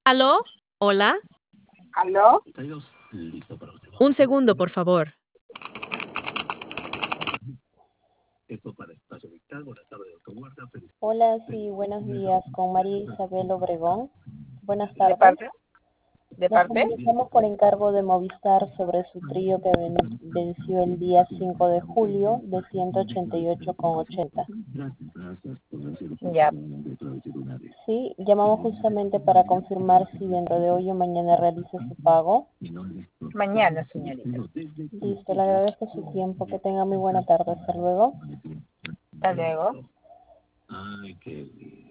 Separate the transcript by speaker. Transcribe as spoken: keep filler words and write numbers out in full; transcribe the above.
Speaker 1: ¿Aló? ¿Hola?
Speaker 2: ¿Aló?
Speaker 1: Un segundo, por favor.
Speaker 3: Hola, sí, buenos días, con María Isabel Obregón. Buenas
Speaker 2: ¿De
Speaker 3: tardes.
Speaker 2: parte? ¿De
Speaker 3: Nos
Speaker 2: parte?
Speaker 3: comunicamos por encargo de Movistar sobre su trío que ven- venció el día cinco de julio de ciento ochenta y ocho con ochenta.
Speaker 2: Ya.
Speaker 3: Sí, llamamos justamente para confirmar si dentro de hoy o mañana realiza su pago.
Speaker 2: Mañana, señorita.
Speaker 3: Listo, le agradezco su tiempo. Que tenga muy buena tarde. Hasta luego.
Speaker 2: Hasta luego.